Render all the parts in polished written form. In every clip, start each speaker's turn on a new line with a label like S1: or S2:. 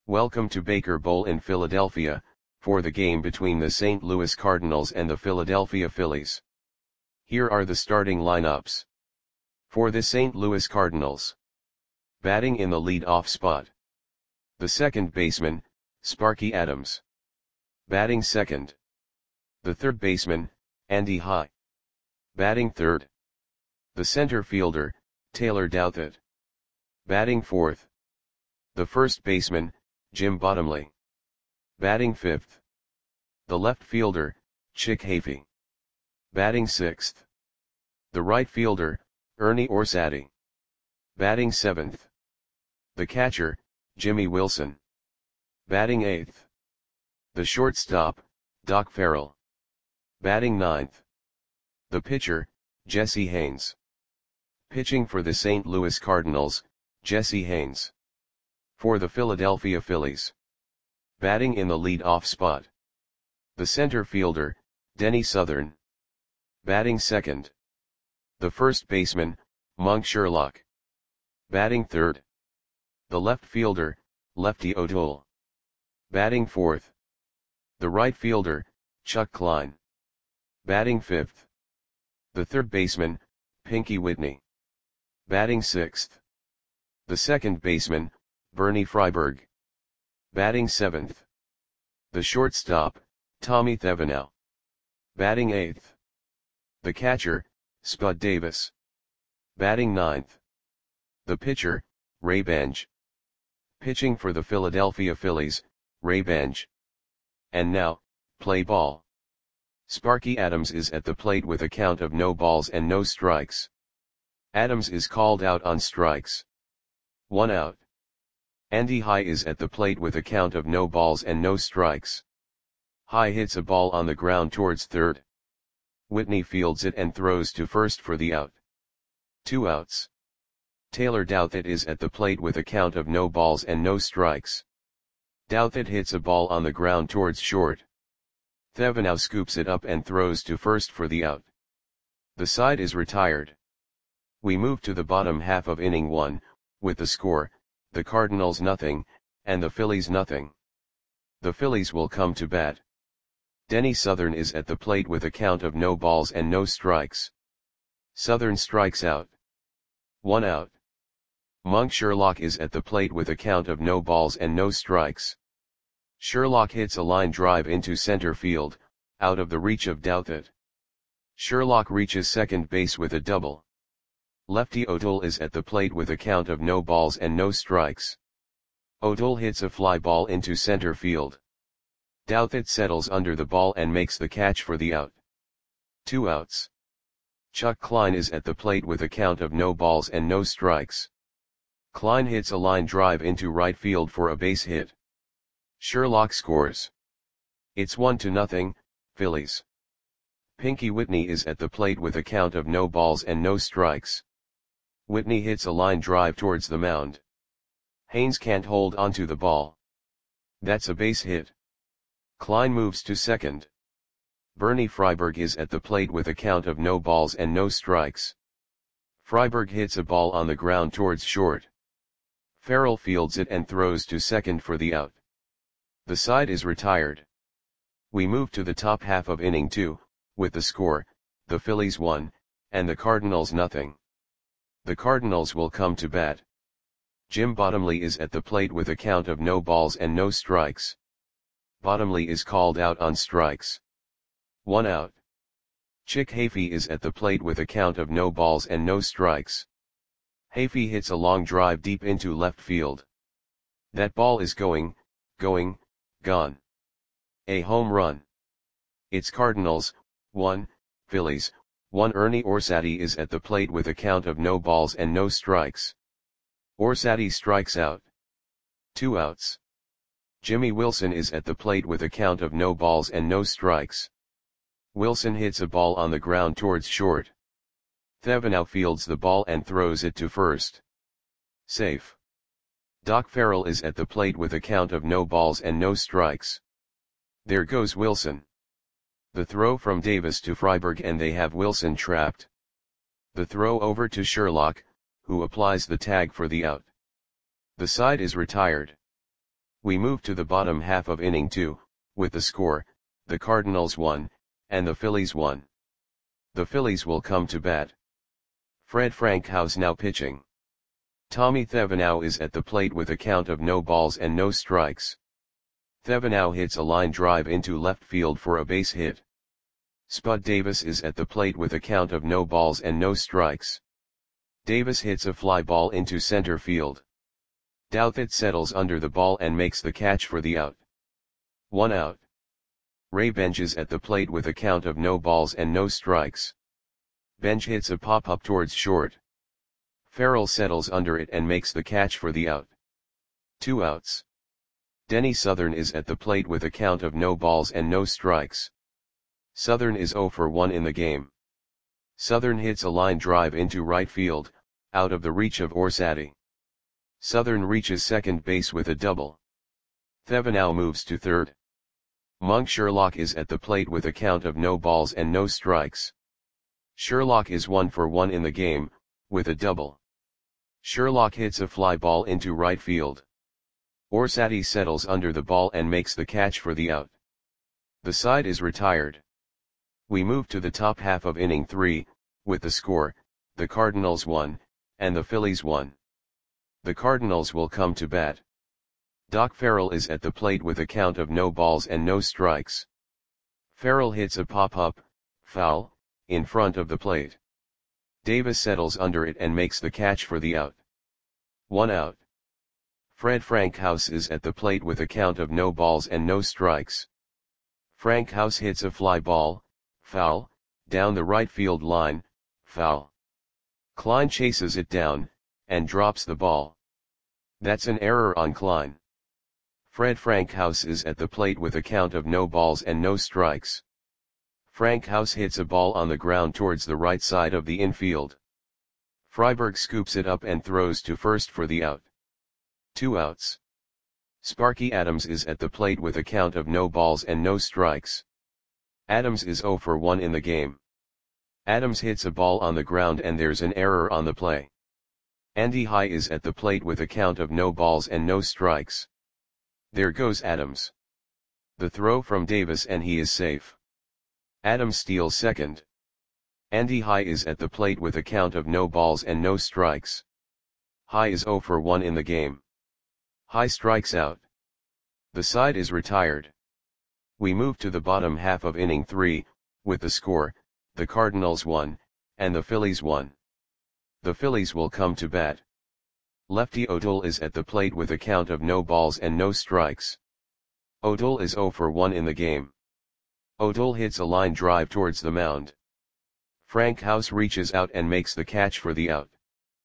S1: Welcome to Baker Bowl in Philadelphia, for the game between the St. Louis Cardinals and the Philadelphia Phillies. Here are the starting lineups. For the St. Louis Cardinals. Batting in the lead-off spot. The second baseman, Sparky Adams. Batting second. The third baseman, Andy High. Batting third. The center fielder, Taylor Douthit. Batting fourth. The first baseman, Jim Bottomley. Batting fifth. The left fielder, Chick Hafey. Batting sixth. The right fielder, Ernie Orsatti. Batting seventh. The catcher, Jimmy Wilson. Batting eighth. The shortstop, Doc Farrell. Batting ninth. The pitcher, Jesse Haynes. Pitching for the St. Louis Cardinals, Jesse Haynes. For the Philadelphia Phillies. Batting in the lead-off spot. The center fielder, Denny Southern. Batting second. The first baseman, Monk Sherlock. Batting third. The left fielder, Lefty O'Toole. Batting fourth. The right fielder, Chuck Klein. Batting fifth. The third baseman, Pinky Whitney. Batting sixth. The second baseman, Bernie Freiberg. Batting seventh. The shortstop, Tommy Thevenot. Batting eighth. The catcher, Spud Davis. Batting ninth. The pitcher, Ray Benj. Pitching for the Philadelphia Phillies, Ray Benj. And now, play ball. Sparky Adams is at the plate with a count of no balls and no strikes. Adams is called out on strikes. 1 out. Andy High is at the plate with a count of no balls and no strikes. High hits a ball on the ground towards third. Whitney fields it and throws to first for the out. 2 outs. Taylor Douthit is at the plate with a count of no balls and no strikes. Douthit hits a ball on the ground towards short. Thevenot scoops it up and throws to first for the out. The side is retired. We move to the bottom half of inning 1, with the score, the Cardinals nothing, and the Phillies nothing. The Phillies will come to bat. Denny Southern is at the plate with a count of no balls and no strikes. Southern strikes out. 1 out. Monk Sherlock is at the plate with a count of no balls and no strikes. Sherlock hits a line drive into center field, out of the reach of Douthit. Sherlock reaches second base with a double. Lefty O'Toole is at the plate with a count of no balls and no strikes. O'Toole hits a fly ball into center field. Douthit settles under the ball and makes the catch for the out. 2 outs. Chuck Klein is at the plate with a count of no balls and no strikes. Klein hits a line drive into right field for a base hit. Sherlock scores. It's 1-0, Phillies. Pinky Whitney is at the plate with a count of no balls and no strikes. Whitney hits a line drive towards the mound. Haynes can't hold onto the ball. That's a base hit. Klein moves to second. Bernie Freiberg is at the plate with a count of no balls and no strikes. Freiberg hits a ball on the ground towards short. Farrell fields it and throws to second for the out. The side is retired. We move to the top half of inning 2, with the score, the Phillies 1, and the Cardinals nothing. The Cardinals will come to bat. Jim Bottomley is at the plate with a count of no balls and no strikes. Bottomley is called out on strikes. 1 out. Chick Hafey is at the plate with a count of no balls and no strikes. Hafey hits a long drive deep into left field. That ball is gone. A home run. It's Cardinals 1, Phillies 1. Ernie Orsatti is at the plate with a count of no balls and no strikes. Orsatti strikes out. 2 outs. Jimmy Wilson is at the plate with a count of no balls and no strikes. Wilson hits a ball on the ground towards short. Thevenot fields the ball and throws it to first. Safe. Doc Farrell is at the plate with a count of no balls and no strikes. There goes Wilson. The throw from Davis to Freiberg and they have Wilson trapped. The throw over to Sherlock, who applies the tag for the out. The side is retired. We move to the bottom half of inning 2, with the score, the Cardinals 1, and the Phillies 1. The Phillies will come to bat. Fred Frankhouse now pitching. Tommy Thevenot is at the plate with a count of no balls and no strikes. Thevenot hits a line drive into left field for a base hit. Spud Davis is at the plate with a count of no balls and no strikes. Davis hits a fly ball into center field. Douthit settles under the ball and makes the catch for the out. 1 out. Ray Bench is at the plate with a count of no balls and no strikes. Bench hits a pop-up towards short. Farrell settles under it and makes the catch for the out. 2 outs. Denny Southern is at the plate with a count of no balls and no strikes. Southern is 0 for 1 in the game. Southern hits a line drive into right field, out of the reach of Orsatti. Southern reaches second base with a double. Thevenot moves to third. Monk Sherlock is at the plate with a count of no balls and no strikes. Sherlock is 1 for 1 in the game, with a double. Sherlock hits a fly ball into right field. Orsatti settles under the ball and makes the catch for the out. The side is retired. We move to the top half of inning 3, with the score, the Cardinals 1, and the Phillies 1. The Cardinals will come to bat. Doc Farrell is at the plate with a count of no balls and no strikes. Farrell hits a pop-up, foul, in front of the plate. Davis settles under it and makes the catch for the out. 1 out. Fred Frankhouse is at the plate with a count of no balls and no strikes. Frankhouse hits a fly ball, foul, down the right field line, foul. Klein chases it down, and drops the ball. That's an error on Klein. Fred Frankhouse is at the plate with a count of no balls and no strikes. Frankhouse hits a ball on the ground towards the right side of the infield. Freiberg scoops it up and throws to first for the out. 2 outs. Sparky Adams is at the plate with a count of no balls and no strikes. Adams is 0 for 1 in the game. Adams hits a ball on the ground and there's an error on the play. Andy High is at the plate with a count of no balls and no strikes. There goes Adams. The throw from Davis and he is safe. Adams steals second. Andy High is at the plate with a count of no balls and no strikes. High is 0 for 1 in the game. High strikes out. The side is retired. We move to the bottom half of inning 3, with the score, the Cardinals 1, and the Phillies 1. The Phillies will come to bat. Lefty O'Toole is at the plate with a count of no balls and no strikes. O'Toole is 0 for 1 in the game. O'Toole hits a line drive towards the mound. Frankhouse reaches out and makes the catch for the out.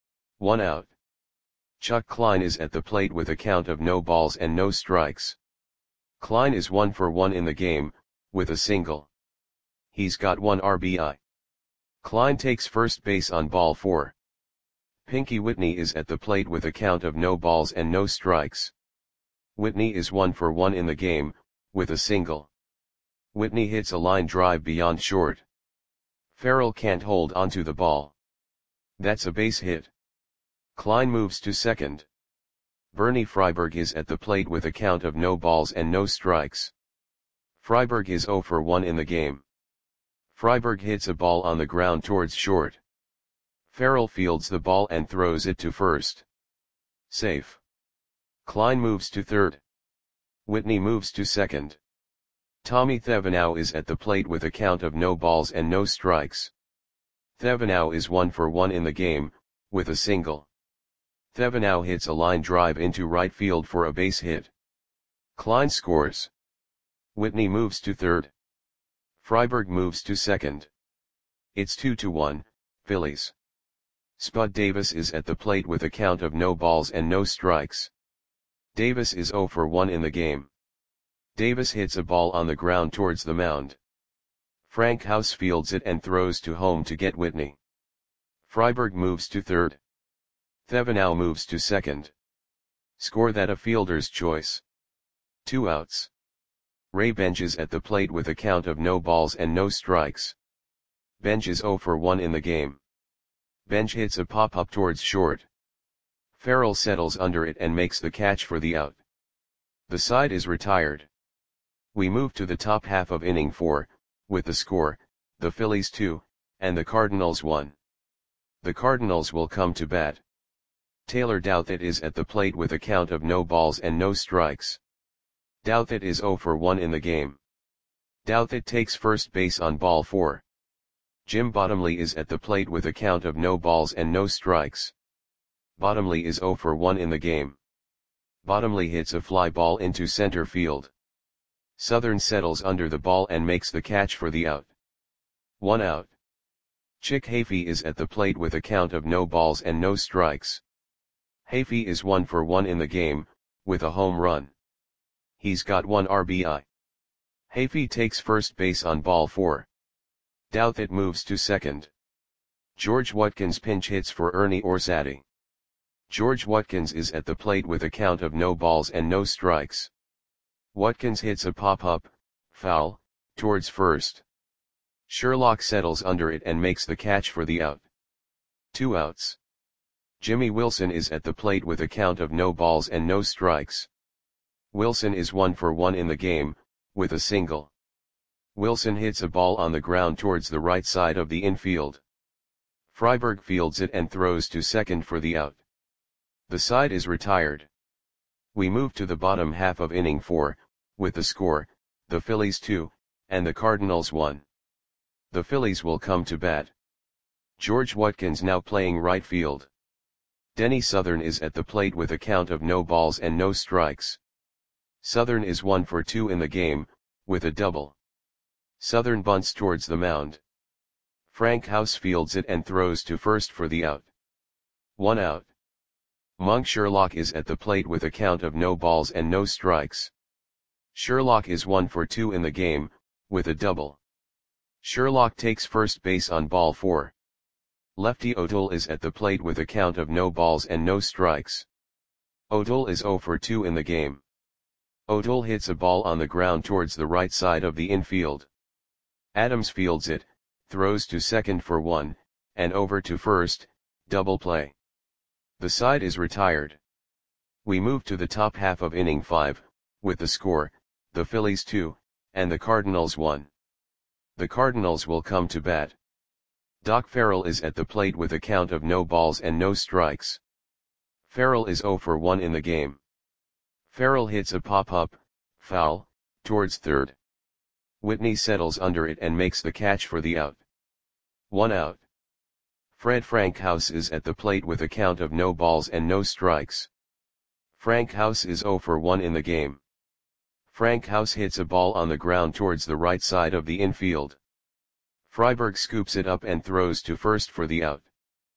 S1: 1 out. Chuck Klein is at the plate with a count of no balls and no strikes. Klein is 1 for 1 in the game, with a single. He's got 1 RBI. Klein takes first base on ball 4. Pinky Whitney is at the plate with a count of no balls and no strikes. Whitney is 1 for 1 in the game, with a single. Whitney hits a line drive beyond short. Farrell can't hold onto the ball. That's a base hit. Klein moves to second. Bernie Freiberg is at the plate with a count of no balls and no strikes. Freiberg is 0 for 1 in the game. Freiberg hits a ball on the ground towards short. Farrell fields the ball and throws it to first. Safe. Klein moves to third. Whitney moves to second. Tommy Thevenot is at the plate with a count of no balls and no strikes. Thevenot is 1 for 1 in the game, with a single. Thevenot hits a line drive into right field for a base hit. Klein scores. Whitney moves to third. Freiberg moves to second. It's 2-1, Phillies. Spud Davis is at the plate with a count of no balls and no strikes. Davis is 0 for 1 in the game. Davis hits a ball on the ground towards the mound. Frankhouse fields it and throws to home to get Whitney. Freiberg moves to third. Thevenot moves to second. Score that a fielder's choice. 2 outs. Ray Bench is at the plate with a count of no balls and no strikes. Bench is 0 for 1 in the game. Bench hits a pop-up towards short. Farrell settles under it and makes the catch for the out. The side is retired. We move to the top half of inning 4, with the score, the Phillies 2, and the Cardinals 1. The Cardinals will come to bat. Taylor Douthit is at the plate with a count of no balls and no strikes. Douthit is 0 for 1 in the game. Douthit takes first base on ball 4. Jim Bottomley is at the plate with a count of no balls and no strikes. Bottomley is 0 for 1 in the game. Bottomley hits a fly ball into center field. Southern settles under the ball and makes the catch for the out. 1 out. Chick Hafey is at the plate with a count of no balls and no strikes. Hafey is 1 for 1 in the game, with a home run. He's got 1 RBI. Hafey takes first base on ball 4. Douthit moves to second. George Watkins pinch hits for Ernie Orsatti. George Watkins is at the plate with a count of no balls and no strikes. Watkins hits a pop-up, foul, towards first. Sherlock settles under it and makes the catch for the out. 2 outs. Jimmy Wilson is at the plate with a count of no balls and no strikes. Wilson is 1 for 1 in the game, with a single. Wilson hits a ball on the ground towards the right side of the infield. Freiberg fields it and throws to second for the out. The side is retired. We move to the bottom half of inning 4, with the score, the Phillies 2, and the Cardinals 1. The Phillies will come to bat. George Watkins now playing right field. Denny Southern is at the plate with a count of no balls and no strikes. Southern is 1 for 2 in the game, with a double. Southern bunts towards the mound. Frank House fields it and throws to first for the out. 1 out. Monk Sherlock is at the plate with a count of no balls and no strikes. Sherlock is 1 for 2 in the game, with a double. Sherlock takes first base on ball 4. Lefty O'Toole is at the plate with a count of no balls and no strikes. O'Toole is 0 for 2 in the game. O'Toole hits a ball on the ground towards the right side of the infield. Adams fields it, throws to second for 1, and over to first, double play. The side is retired. We move to the top half of inning 5, with the score, the Phillies 2, and the Cardinals 1. The Cardinals will come to bat. Doc Farrell is at the plate with a count of no balls and no strikes. Farrell is 0 for 1 in the game. Farrell hits a pop-up, foul, towards third. Whitney settles under it and makes the catch for the out. 1 out. Fred Frank House is at the plate with a count of no balls and no strikes. Frank House is 0 for 1 in the game. Frank House hits a ball on the ground towards the right side of the infield. Freiberg scoops it up and throws to first for the out.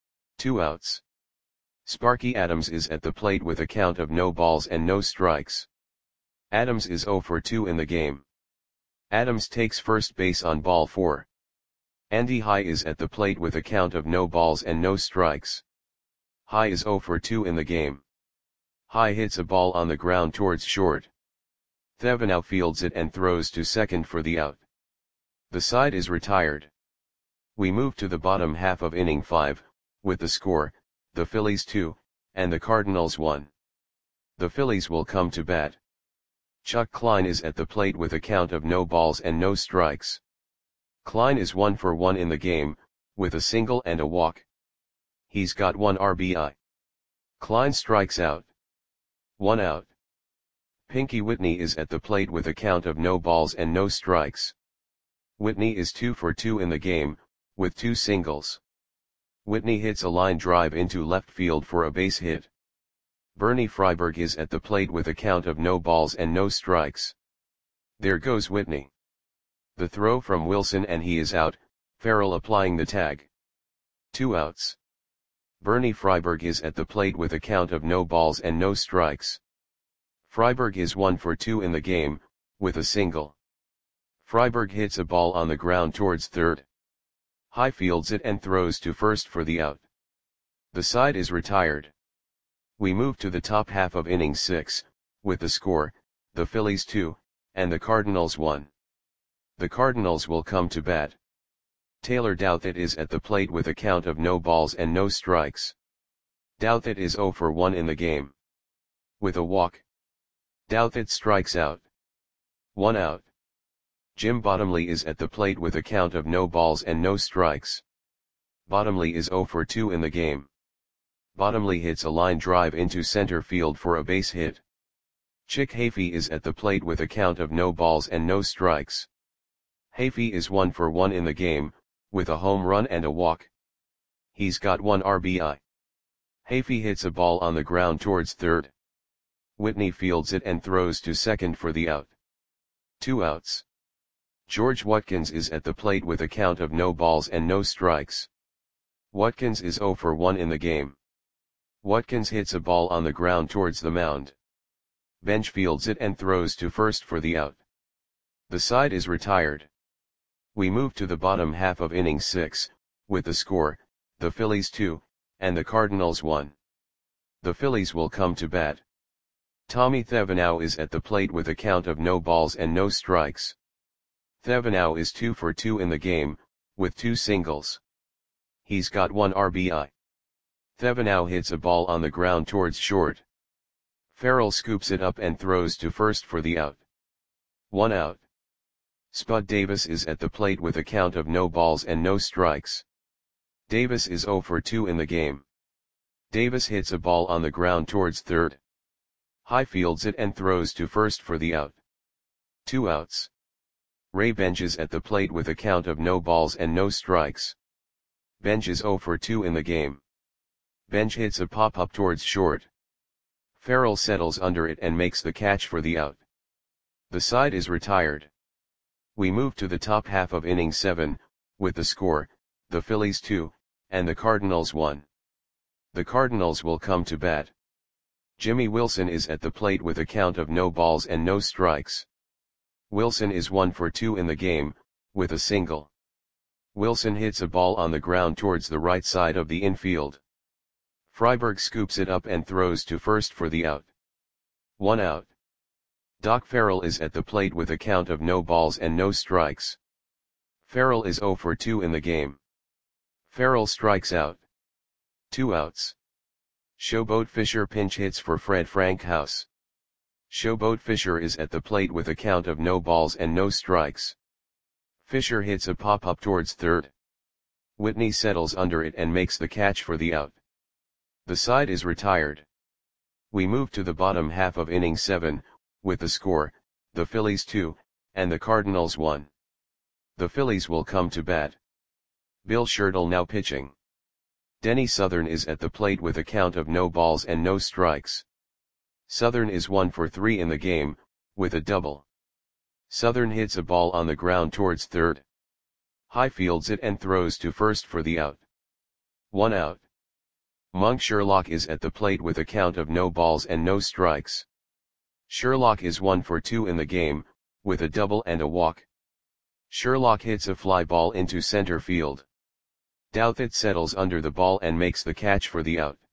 S1: 2 outs. Sparky Adams is at the plate with a count of no balls and no strikes. Adams is 0 for 2 in the game. Adams takes first base on ball 4. Andy High is at the plate with a count of no balls and no strikes. High is 0 for 2 in the game. High hits a ball on the ground towards short. Thevenot fields it and throws to second for the out. The side is retired. We move to the bottom half of inning 5, with the score, the Phillies 2, and the Cardinals 1. The Phillies will come to bat. Chuck Klein is at the plate with a count of no balls and no strikes. Klein is 1 for 1 in the game, with a single and a walk. He's got 1 RBI. Klein strikes out. 1 out. Pinky Whitney is at the plate with a count of no balls and no strikes. Whitney is 2 for 2 in the game, with 2 singles. Whitney hits a line drive into left field for a base hit. Bernie Freiberg is at the plate with a count of no balls and no strikes. There goes Whitney. The throw from Wilson and he is out, Farrell applying the tag. 2 outs. Bernie Freiberg is at the plate with a count of no balls and no strikes. Freiberg is 1 for 2 in the game, with a single. Freiberg hits a ball on the ground towards third. High fields it and throws to first for the out. The side is retired. We move to the top half of inning 6, with the score, the Phillies 2, and the Cardinals 1. The Cardinals will come to bat. Taylor Douthit is at the plate with a count of no balls and no strikes. Douthit is 0 for 1 in the game. With a walk. Douthit strikes out. 1 out. Jim Bottomley is at the plate with a count of no balls and no strikes. Bottomley is 0 for 2 in the game. Bottomley hits a line drive into center field for a base hit. Chick Hafey is at the plate with a count of no balls and no strikes. Hafey is 1 for 1 in the game, with a home run and a walk. He's got 1 RBI. Hafey hits a ball on the ground towards third. Whitney fields it and throws to second for the out. 2 outs. George Watkins is at the plate with a count of no balls and no strikes. Watkins is 0 for 1 in the game. Watkins hits a ball on the ground towards the mound. Bench fields it and throws to first for the out. The side is retired. We move to the bottom half of inning 6, with the score, the Phillies 2, and the Cardinals 1. The Phillies will come to bat. Tommy Thevenot is at the plate with a count of no balls and no strikes. Thevenot is 2 for 2 in the game, with 2 singles. He's got 1 RBI. Thevenot hits a ball on the ground towards short. Farrell scoops it up and throws to first for the out. 1 out. Spud Davis is at the plate with a count of no balls and no strikes. Davis is 0 for 2 in the game. Davis hits a ball on the ground towards third. High fields it and throws to first for the out. 2 outs. Ray Bench is at the plate with a count of no balls and no strikes. Bench is 0 for 2 in the game. Bench hits a pop-up towards short. Farrell settles under it and makes the catch for the out. The side is retired. We move to the top half of inning 7, with the score, the Phillies 2, and the Cardinals 1. The Cardinals will come to bat. Jimmy Wilson is at the plate with a count of no balls and no strikes. Wilson is 1 for 2 in the game, with a single. Wilson hits a ball on the ground towards the right side of the infield. Freiberg scoops it up and throws to first for the out. 1 out. Doc Farrell is at the plate with a count of no balls and no strikes. Farrell is 0 for 2 in the game. Farrell strikes out. 2 outs. Showboat Fisher pinch hits for Fred Frankhouse. Showboat Fisher is at the plate with a count of no balls and no strikes. Fisher hits a pop-up towards third. Whitney settles under it and makes the catch for the out. The side is retired. We move to the bottom half of inning 7, with the score, the Phillies 2, and the Cardinals 1. The Phillies will come to bat. Bill Shirtle now pitching. Denny Southern is at the plate with a count of no balls and no strikes. Southern is 1 for 3 in the game, with a double. Southern hits a ball on the ground towards third. High fields it and throws to first for the out. 1 out. Monk Sherlock is at the plate with a count of no balls and no strikes. Sherlock is 1 for 2 in the game, with a double and a walk. Sherlock hits a fly ball into center field. Douthit settles under the ball and makes the catch for the out.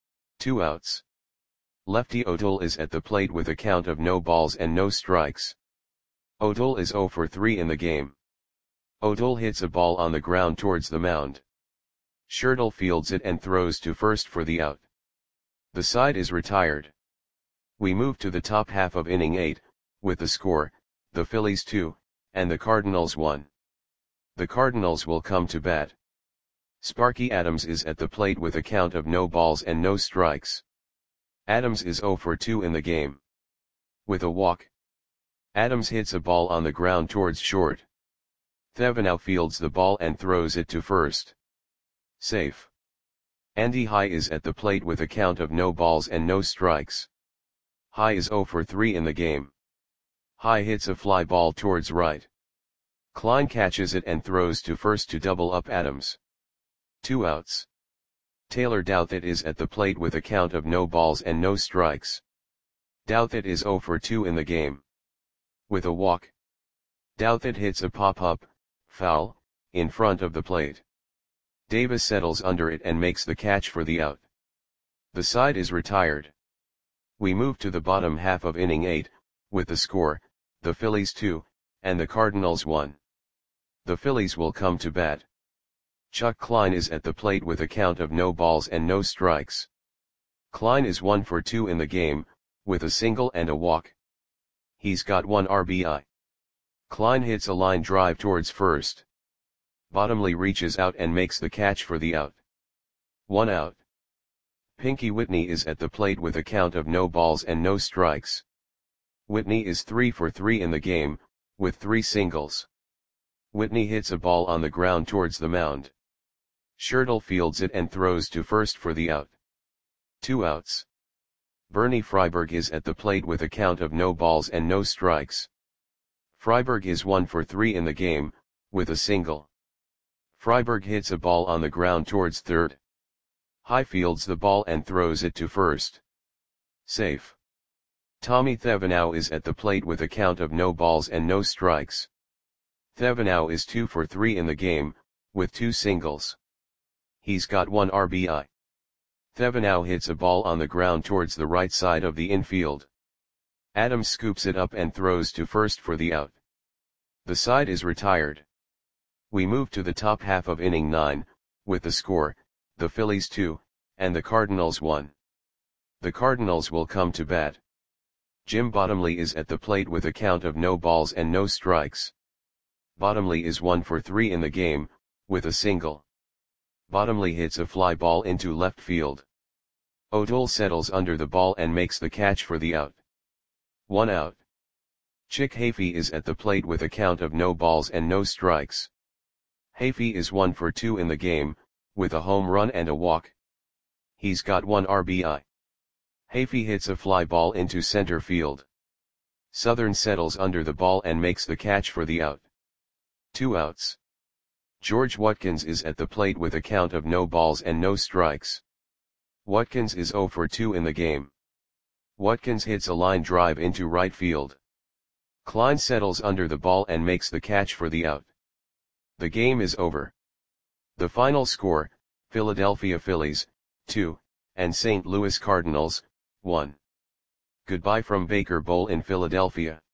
S1: 2 outs. Lefty O'Toole is at the plate with a count of no balls and no strikes. O'Toole is 0 for 3 in the game. O'Toole hits a ball on the ground towards the mound. Shirtle fields it and throws to first for the out. The side is retired. We move to the top half of inning 8, with the score, the Phillies 2, and the Cardinals 1. The Cardinals will come to bat. Sparky Adams is at the plate with a count of no balls and no strikes. Adams is 0 for 2 in the game. With a walk. Adams hits a ball on the ground towards short. Thevenot fields the ball and throws it to first. Safe. Andy High is at the plate with a count of no balls and no strikes. High is 0 for 3 in the game. High hits a fly ball towards right. Klein catches it and throws to first to double up Adams. 2 outs. Taylor Douthit is at the plate with a count of no balls and no strikes. Douthit is 0 for 2 in the game. With a walk. Douthit hits a pop-up, foul, in front of the plate. Davis settles under it and makes the catch for the out. The side is retired. We move to the bottom half of inning 8, with the score, the Phillies 2, and the Cardinals 1. The Phillies will come to bat. Chuck Klein is at the plate with a count of no balls and no strikes. Klein is 1 for 2 in the game, with a single and a walk. He's got 1 RBI. Klein hits a line drive towards first. Bottomley reaches out and makes the catch for the out. 1 out. Pinky Whitney is at the plate with a count of no balls and no strikes. Whitney is 3 for 3 in the game, with 3 singles. Whitney hits a ball on the ground towards the mound. Schertle fields it and throws to first for the out. 2 outs. Bernie Freiberg is at the plate with a count of no balls and no strikes. Freiberg is 1 for 3 in the game, with a single. Freiberg hits a ball on the ground towards third. High fields the ball and throws it to first. Safe. Tommy Thevenot is at the plate with a count of no balls and no strikes. Thevenot is 2 for 3 in the game, with 2 singles. He's got 1 RBI. Thevenot hits a ball on the ground towards the right side of the infield. Adams scoops it up and throws to first for the out. The side is retired. We move to the top half of inning 9, with the score, the Phillies 2, and the Cardinals 1. The Cardinals will come to bat. Jim Bottomley is at the plate with a count of no balls and no strikes. Bottomley is 1 for 3 in the game, with a single. Bottomley hits a fly ball into left field. O'Toole settles under the ball and makes the catch for the out. 1 out. Chick Hafey is at the plate with a count of no balls and no strikes. Hafey is 1 for 2 in the game, with a home run and a walk. He's got 1 RBI. Hafey hits a fly ball into center field. Southern settles under the ball and makes the catch for the out. 2 outs. George Watkins is at the plate with a count of no balls and no strikes. Watkins is 0 for 2 in the game. Watkins hits a line drive into right field. Klein settles under the ball and makes the catch for the out. The game is over. The final score, Philadelphia Phillies, 2, and St. Louis Cardinals, 1. Goodbye from Baker Bowl in Philadelphia.